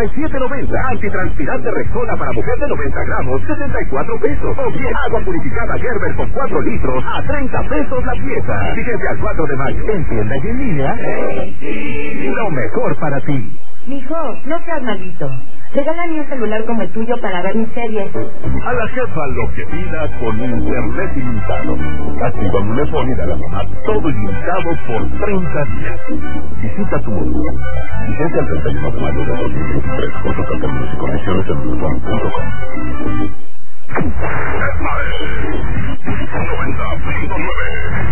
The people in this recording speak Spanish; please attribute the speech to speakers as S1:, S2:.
S1: $57.90. Antitranspirante Rexona para mujer de 90 gramos, $64. O bien agua purificada Gerber con 4 litros a $30 la pieza. Fíjate al 4 de mayo. En tienda y en línea. Lo mejor para ti.
S2: Mijo, no seas malito. Regálame un celular como el tuyo para ver mis series.
S1: A la jefa lo que pida con internet ilimitado. Activa un teléfono y a la mamá todo ilimitado por 30 días. Visita tu móvil. Visita el 31 de mayo de 2023. Consulta términos y condiciones en movilfone.com. Esta es 90.9.